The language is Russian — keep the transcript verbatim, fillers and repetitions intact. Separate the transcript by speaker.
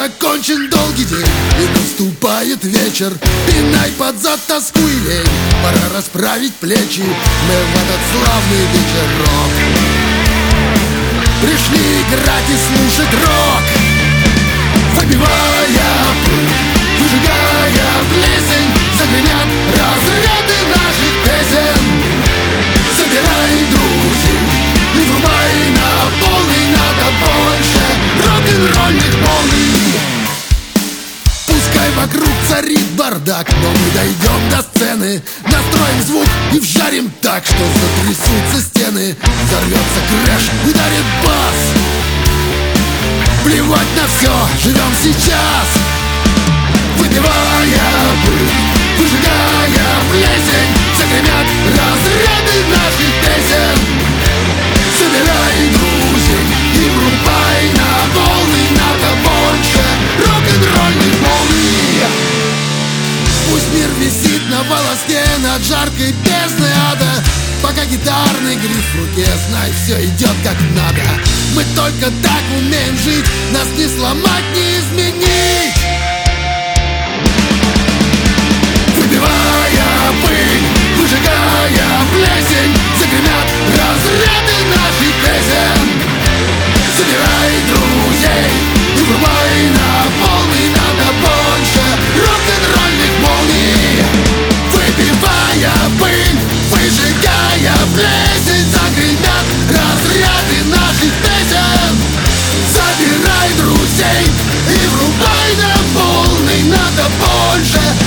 Speaker 1: Закончен долгий день, и наступает вечер. Пинай под зад тоску и лень, пора расправить плечи. Мы в этот славный вечерок пришли играть и слушать рок, выбивая пыль, выжигая плесень. Загремят разряды наших песен. Собирай друзей и врубай на полный, надо больше рок-н-ролльных волн. Пускай вокруг царит бардак, но мы дойдем до сцены, настроим звук и вжарим так, что затрясутся стены. Взорвется крэш, ударит бас. Плевать на все, живем сейчас, выпивая пыль, выжигая плесень. Загремят разряды наших песен. Собирай друзей и врубай на волны, надо больше рок-н-ролльных волны. Пусть мир висит на волоске над жаркой бездной ада, пока гитарный гриф в руке, знай, все идет как надо. Мы только так умеем жить, нас не сломать, не изменить. Выбивая пыль, выжигая плесень. Загремят разряды наших песен. Собирай друзей и врубай на полный, надо больше рок-н-ролльных молний. Выбивая пыль, выжигая плесень. Загремят разряды наших песен. Собирай друзей и врубай на полный, надо больше